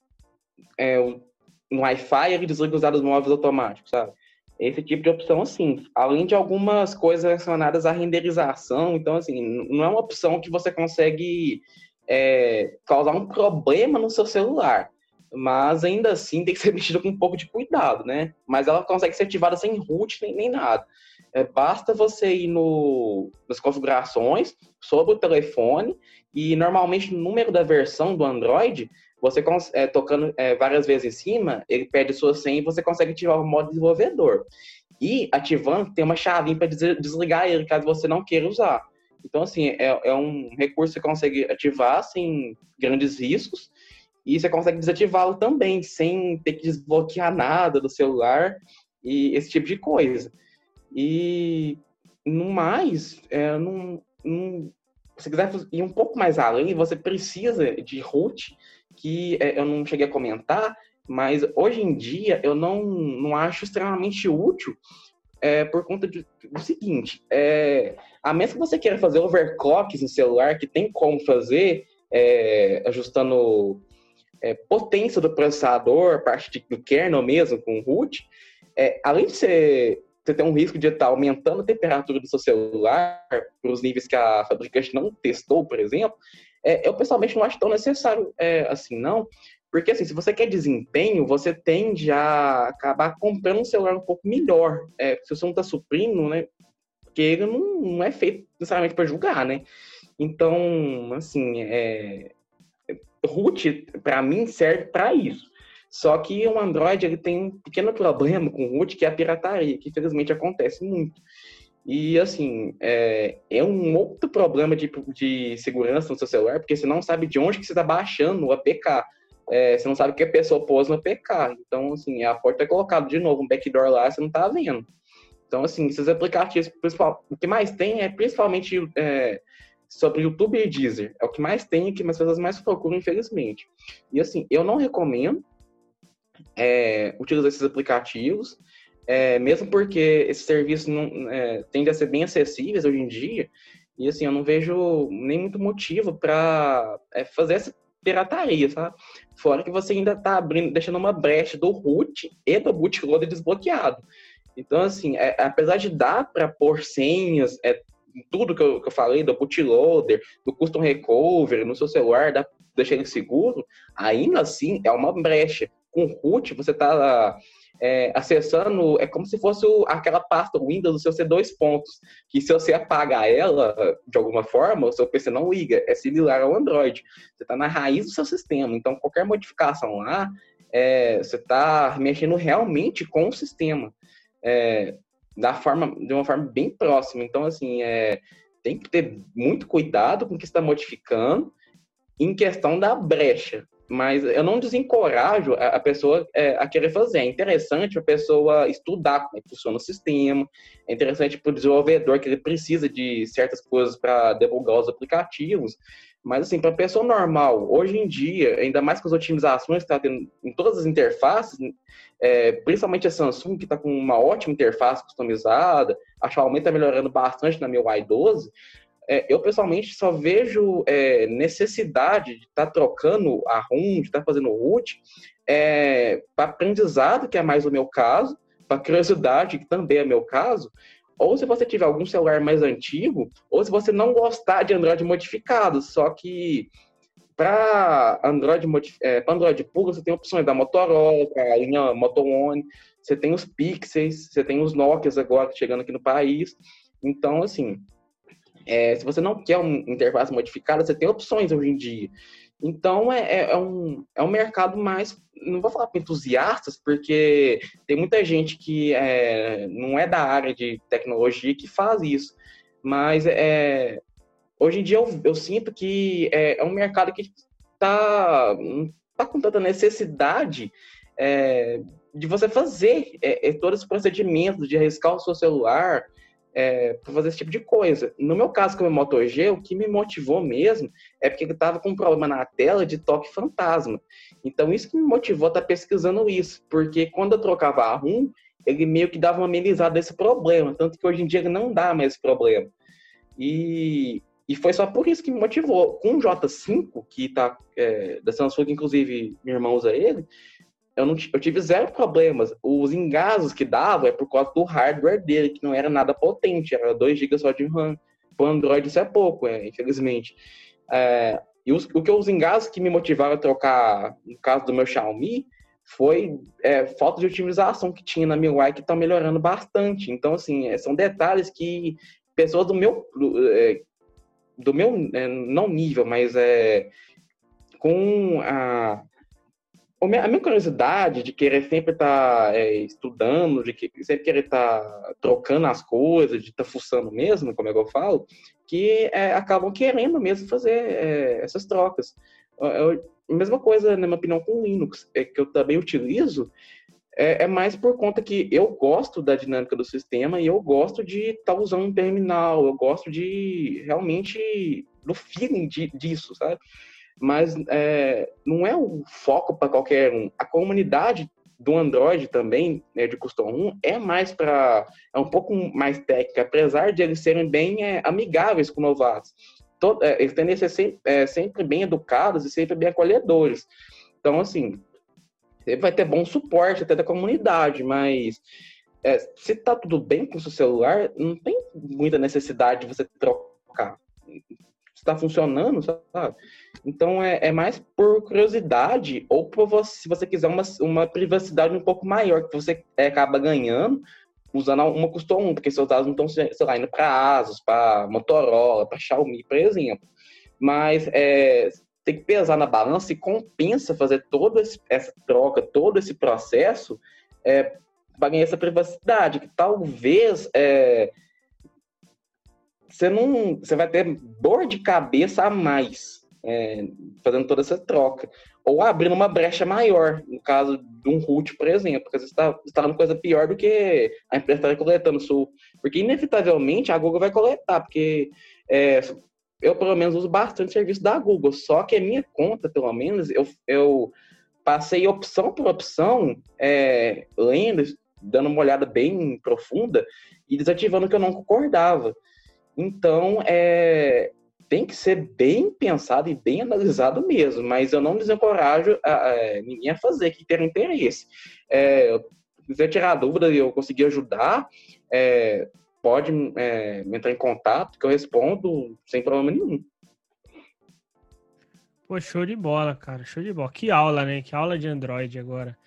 é, no Wi-Fi, ele desliga os dados móveis automáticos, sabe? Esse tipo de opção, assim, além de algumas coisas relacionadas à renderização, então, assim, não é uma opção que você consegue é, causar um problema no seu celular, mas ainda assim tem que ser mexido com um pouco de cuidado, né? Mas ela consegue ser ativada sem root nem, nem nada. É, basta você ir no, nas configurações sobre o telefone e, normalmente, no número da versão do Android, você é, tocando é, várias vezes em cima, ele pede sua senha e você consegue ativar o modo desenvolvedor. E ativando, tem uma chavinha para desligar ele, caso você não queira usar. Então, assim, é, é um recurso que você consegue ativar sem grandes riscos e você consegue desativá-lo também, sem ter que desbloquear nada do celular e esse tipo de coisa. E, no mais, é, não, não, se quiser ir um pouco mais além, você precisa de root, que é, eu não cheguei a comentar, Mas hoje em dia eu não, não acho extremamente útil é, por conta de, do seguinte, é, a menos que você queira fazer overclocks no celular, que tem como fazer, é, ajustando é, potência do processador, parte de, do kernel mesmo, com o root, é, além de você, você ter um risco de estar aumentando a temperatura do seu celular para os níveis que a fabricante não testou, por exemplo, é, eu pessoalmente não acho tão necessário é, assim, não. Porque, assim, se você quer desempenho, você tende a acabar comprando um celular um pouco melhor. É, se você não está suprindo, né? Porque ele não, não é feito necessariamente para julgar, né? Então, assim, é, root, para mim, serve para isso. Só que o Android ele tem um pequeno problema com o root, que é a pirataria, que infelizmente acontece muito. E, assim, é, é um outro problema de, de segurança no seu celular, porque você não sabe de onde que você está baixando o A P K. É, você não sabe o que a pessoa pôs no A P K. Então, assim, a porta é colocado de novo um backdoor lá, você não está vendo. Então, assim, esses aplicativos, principal, o que mais tem é principalmente é, sobre YouTube e Deezer. É o que mais tem e que as pessoas mais procuram, infelizmente. E, assim, eu não recomendo é, utilizar esses aplicativos, é, mesmo porque esses serviços não, é, tendem a ser bem acessíveis hoje em dia. E, assim, eu não vejo nem muito motivo para é, fazer essa pirataria, sabe? Fora que você ainda está abrindo, deixando uma brecha do root e do bootloader desbloqueado. Então, assim, é, apesar de dar para pôr senhas, é, tudo que eu, que eu falei, do bootloader, do custom recovery no seu celular, dá, deixar ele seguro, ainda assim é uma brecha. Com root, você está é, acessando, é como se fosse o, aquela pasta Windows do seu C dois pontos, que se você apagar ela de alguma forma, o seu P C não liga, é similar ao Android. Você está na raiz do seu sistema, então qualquer modificação lá, é, você está mexendo realmente com o sistema. É, da forma, de uma forma bem próxima. Então, assim, é, tem que ter muito cuidado com o que está modificando em questão da brecha. Mas eu não desencorajo a, a pessoa é, a querer fazer. É interessante a pessoa estudar como é que funciona o sistema. É interessante para o desenvolvedor que ele precisa de certas coisas para debugar os aplicativos. Mas, assim, para a pessoa normal, hoje em dia, ainda mais com as otimizações que está tendo em todas as interfaces, é, principalmente a Samsung, que está com uma ótima interface customizada, a Xiaomi está melhorando bastante na M I U I doze, é, eu pessoalmente só vejo é, necessidade de estar tá trocando a ROM, de estar tá fazendo o root, é, para aprendizado, que é mais o meu caso, para curiosidade, que também é meu caso, ou se você tiver algum celular mais antigo, ou se você não gostar de Android modificado. Só que para Android, é, Android puro, você tem opções da Motorola, a linha Moto One, você tem os Pixels, você tem os Nokias agora chegando aqui no país. Então, assim, é, se você não quer uma interface modificada, você tem opções hoje em dia. Então, é, é, um, é um mercado mais, não vou falar para entusiastas, porque tem muita gente que é, não é da área de tecnologia que faz isso. Mas é, hoje em dia eu, eu sinto que é, é um mercado que está tá com tanta necessidade é, de você fazer é, é, todos os procedimentos, de arriscar o seu celular, É, para fazer esse tipo de coisa. No meu caso, com o Moto G, o que me motivou mesmo é porque ele estava com um problema na tela de toque fantasma. Então, isso que me motivou a estar tá pesquisando isso, porque quando eu trocava a ROM, ele meio que dava uma amenizada desse problema, tanto que hoje em dia ele não dá mais esse problema. E, e foi só por isso que me motivou. Com o J cinco, que tá é, da Samsung, inclusive, meu irmão usa ele, Eu, não, eu tive zero problemas. Os engasos que dava é por causa do hardware dele, que não era nada potente, era dois gigas só de RAM. Para o Android isso é pouco, é, infelizmente. É, e os, o que os engasos que me motivaram a trocar, no caso do meu Xiaomi, foi é, falta de otimização que tinha na M I U I, que está melhorando bastante. Então, assim, é, são detalhes que pessoas do meu, do, é, do meu é, não nível, mas é, com a a minha curiosidade de querer sempre estar tá, é, estudando, de que, sempre querer estar tá trocando as coisas, de estar tá fuçando mesmo, como é que eu falo, que é, acabam querendo mesmo fazer é, essas trocas. Eu, a mesma coisa, na minha opinião, com o Linux, é, que eu também utilizo, é, é mais por conta que eu gosto da dinâmica do sistema e eu gosto de estar tá usando um terminal, eu gosto de realmente do feeling de, disso, sabe? mas é, não é o foco para qualquer um. A comunidade do Android também, né, de Custom um, é mais para é um pouco mais técnica, apesar de eles serem bem é, amigáveis com novatos. Todo, é, eles tendem a ser sempre, é, sempre bem educados e sempre bem acolhedores. Então, assim, você vai ter bom suporte até da comunidade, mas é, se tá tudo bem com o seu celular, não tem muita necessidade de você trocar. Está funcionando, sabe? Então é, é mais por curiosidade ou por você, se você quiser uma, uma privacidade um pouco maior, que você é, acaba ganhando usando uma Custom um, porque seus dados não estão, sei lá, indo para Asus, para Motorola, para Xiaomi, por exemplo. Mas é, tem que pesar na balança e compensa fazer toda essa troca, todo esse processo é, para ganhar essa privacidade, que talvez é, você não, você vai ter dor de cabeça a mais é, fazendo toda essa troca. Ou abrindo uma brecha maior, no caso de um root, por exemplo, porque você está instalando coisa pior do que a empresa está coletando sul. Porque, inevitavelmente, a Google vai coletar, porque é, eu, pelo menos, uso bastante serviço da Google, só que a minha conta, pelo menos, eu, eu passei opção por opção, é, lendo, dando uma olhada bem profunda e desativando o que eu não concordava. Então, é, tem que ser bem pensado e bem analisado mesmo, mas eu não desencorajo a, a, ninguém a fazer, que ter interesse. É, se quiser tirar dúvida e eu conseguir ajudar, é, pode é, entrar em contato, que eu respondo sem problema nenhum. Pô, show de bola, cara, show de bola. Que aula, né? Que aula de Android agora.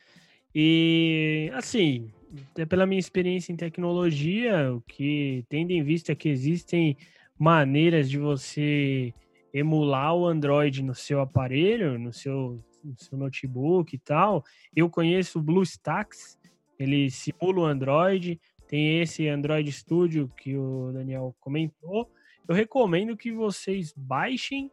E, assim, pela minha experiência em tecnologia, o que tendo em vista que existem maneiras de você emular o Android no seu aparelho, no seu, no seu notebook e tal. Eu conheço o BlueStacks, ele simula o Android, tem esse Android Studio que o Daniel comentou. Eu recomendo que vocês baixem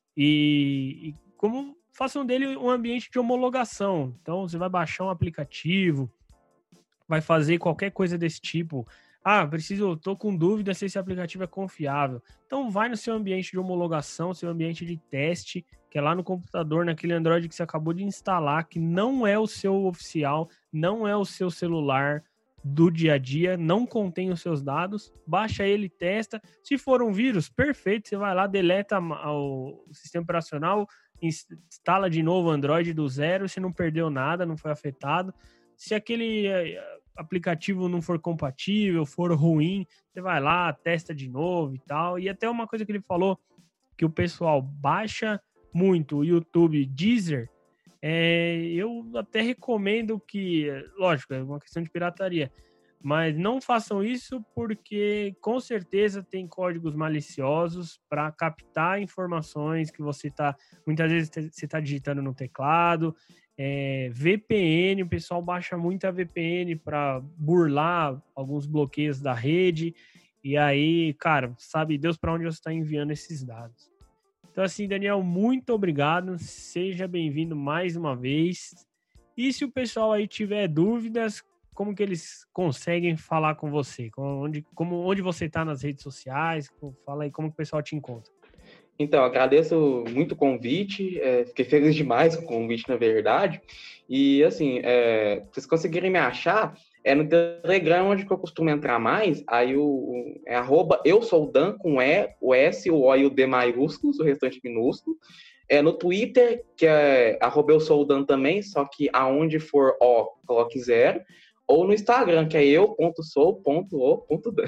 e, e como façam dele um ambiente de homologação. Então, você vai baixar um aplicativo, vai fazer qualquer coisa desse tipo. Ah, preciso, tô com dúvida se esse aplicativo é confiável. Então, vai no seu ambiente de homologação, seu ambiente de teste, que é lá no computador, naquele Android que você acabou de instalar, que não é o seu oficial, não é o seu celular do dia a dia, não contém os seus dados. Baixa ele, testa. Se for um vírus, perfeito, você vai lá, deleta o sistema operacional, instala de novo o Android do zero, você não perdeu nada, não foi afetado. Se aquele aplicativo não for compatível, for ruim, você vai lá, testa de novo e tal. E até uma coisa que ele falou, que o pessoal baixa muito o YouTube Deezer, é, eu até recomendo que, lógico, é uma questão de pirataria, mas não façam isso porque com certeza tem códigos maliciosos para captar informações que você está, muitas vezes você está digitando no teclado. É, V P N, o pessoal baixa muita V P N para burlar alguns bloqueios da rede, e aí, cara, sabe Deus para onde você está enviando esses dados. Então, assim, Daniel, muito obrigado, seja bem-vindo mais uma vez. E se o pessoal aí tiver dúvidas, como que eles conseguem falar com você? Onde, como, onde você está nas redes sociais? Fala aí como que o pessoal te encontra. Então, agradeço muito o convite, é, fiquei feliz demais com o convite, na verdade. E, assim, é, se vocês conseguirem me achar, é no Telegram onde que eu costumo entrar mais, aí o, é arroba eu sou o Dan, com E, o S, o O e o D maiúsculos, o restante minúsculo. É no Twitter, que é arroba eu sou o Dan também, só que aonde for O, coloque zero. Ou no Instagram, que é eu ponto sou ponto o ponto dan.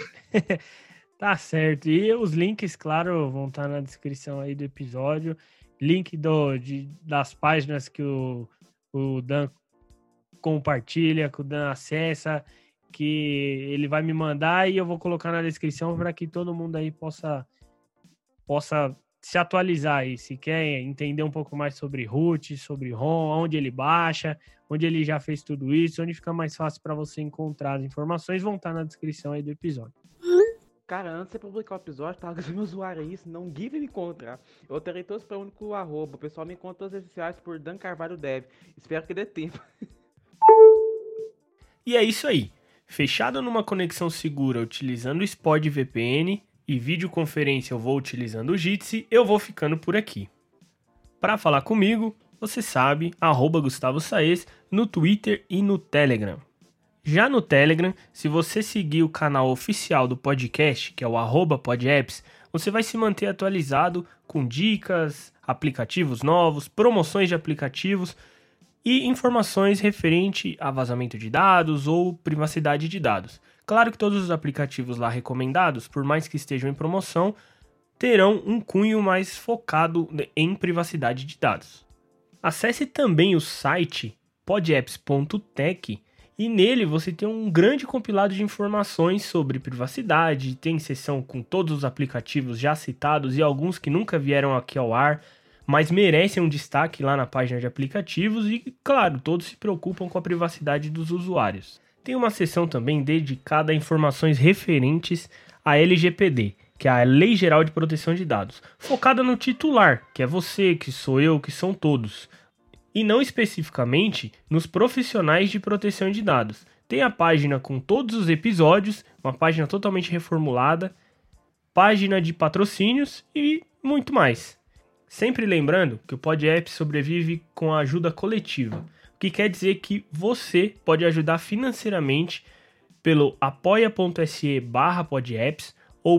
Tá certo. E os links, claro, vão estar na descrição aí do episódio. Link do, de, das páginas que o, o Dan compartilha, que o Dan acessa, que ele vai me mandar e eu vou colocar na descrição para que todo mundo aí possa, possa se atualizar aí. Se quer entender um pouco mais sobre root, sobre ROM, onde ele baixa, onde ele já fez tudo isso, onde fica mais fácil para você encontrar as informações, vão estar na descrição aí do episódio. Cara, antes de você publicar o episódio, tava gravando meu usuário aí, senão ninguém vai me encontrar. Eu alterei todos para o único arroba. O pessoal me encontra nas redes sociais por Dan Carvalho Dev. Espero que dê tempo. E é isso aí. Fechado numa conexão segura utilizando o Spod V P N e videoconferência eu vou utilizando o Jitsi, eu vou ficando por aqui. Para falar comigo, você sabe, arroba Gustavo Saez no Twitter e no Telegram. Já no Telegram, se você seguir o canal oficial do podcast, que é o arroba podapps, você vai se manter atualizado com dicas, aplicativos novos, promoções de aplicativos e informações referente a vazamento de dados ou privacidade de dados. Claro que todos os aplicativos lá recomendados, por mais que estejam em promoção, terão um cunho mais focado em privacidade de dados. Acesse também o site podapps ponto tech e nele você tem um grande compilado de informações sobre privacidade, tem seção com todos os aplicativos já citados e alguns que nunca vieram aqui ao ar, mas merecem um destaque lá na página de aplicativos e, claro, todos se preocupam com a privacidade dos usuários. Tem uma seção também dedicada a informações referentes à L G P D, que é a Lei Geral de Proteção de Dados, focada no titular, que é você, que sou eu, que são todos, e não especificamente nos profissionais de proteção de dados. Tem a página com todos os episódios, uma página totalmente reformulada, página de patrocínios e muito mais. Sempre lembrando que o PodApps sobrevive com a ajuda coletiva, o que quer dizer que você pode ajudar financeiramente pelo apoia.se barra podapps ou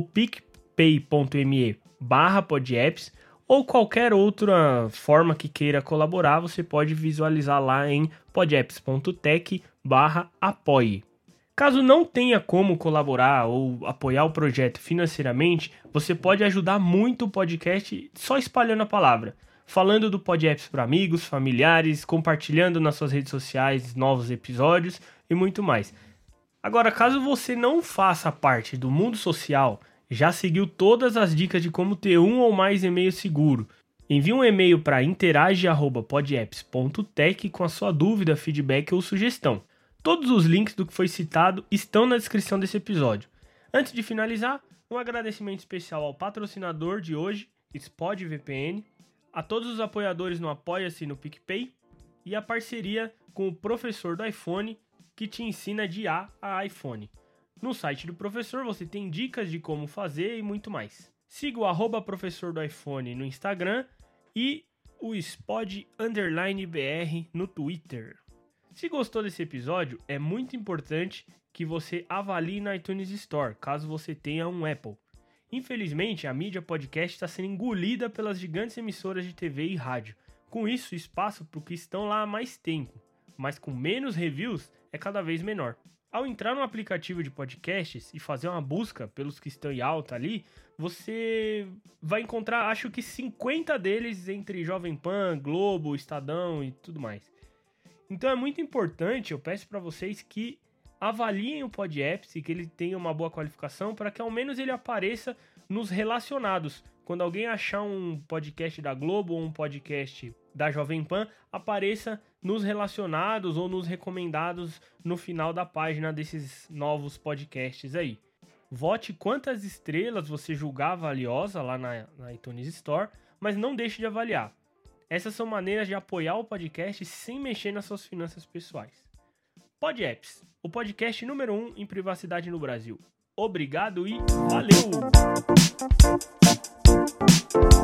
picpay.me barra podapps ou qualquer outra forma que queira colaborar, você pode visualizar lá em podapps ponto tech barra apoie. Caso não tenha como colaborar ou apoiar o projeto financeiramente, você pode ajudar muito o podcast só espalhando a palavra, falando do PodApps para amigos, familiares, compartilhando nas suas redes sociais novos episódios e muito mais. Agora, caso você não faça parte do mundo social, já seguiu todas as dicas de como ter um ou mais e-mail seguro, envie um e-mail para interage arroba podapps ponto tech com a sua dúvida, feedback ou sugestão. Todos os links do que foi citado estão na descrição desse episódio. Antes de finalizar, um agradecimento especial ao patrocinador de hoje, SpotVPN, a todos os apoiadores no Apoia-se e no PicPay e a parceria com o professor do iPhone, que te ensina de A a iPhone. No site do professor você tem dicas de como fazer e muito mais. Siga o arroba professor do iPhone no Instagram e o spod underline br no Twitter. Se gostou desse episódio, é muito importante que você avalie na iTunes Store, caso você tenha um Apple. Infelizmente, a mídia podcast está sendo engolida pelas gigantes emissoras de T V e rádio. Com isso, o espaço para o que estão lá há mais tempo, mas com menos reviews, é cada vez menor. Ao entrar no aplicativo de podcasts e fazer uma busca pelos que estão em alta ali, você vai encontrar, acho que cinquenta deles entre Jovem Pan, Globo, Estadão e tudo mais. Então é muito importante, eu peço para vocês que avaliem o PodApps e que ele tenha uma boa qualificação para que ao menos ele apareça nos relacionados. Quando alguém achar um podcast da Globo ou um podcast da Jovem Pan, apareça nos relacionados ou nos recomendados no final da página desses novos podcasts aí. Vote quantas estrelas você julgar valiosa lá na, na iTunes Store, mas não deixe de avaliar. Essas são maneiras de apoiar o podcast sem mexer nas suas finanças pessoais. PodApps, o podcast número um em privacidade no Brasil. Obrigado e valeu!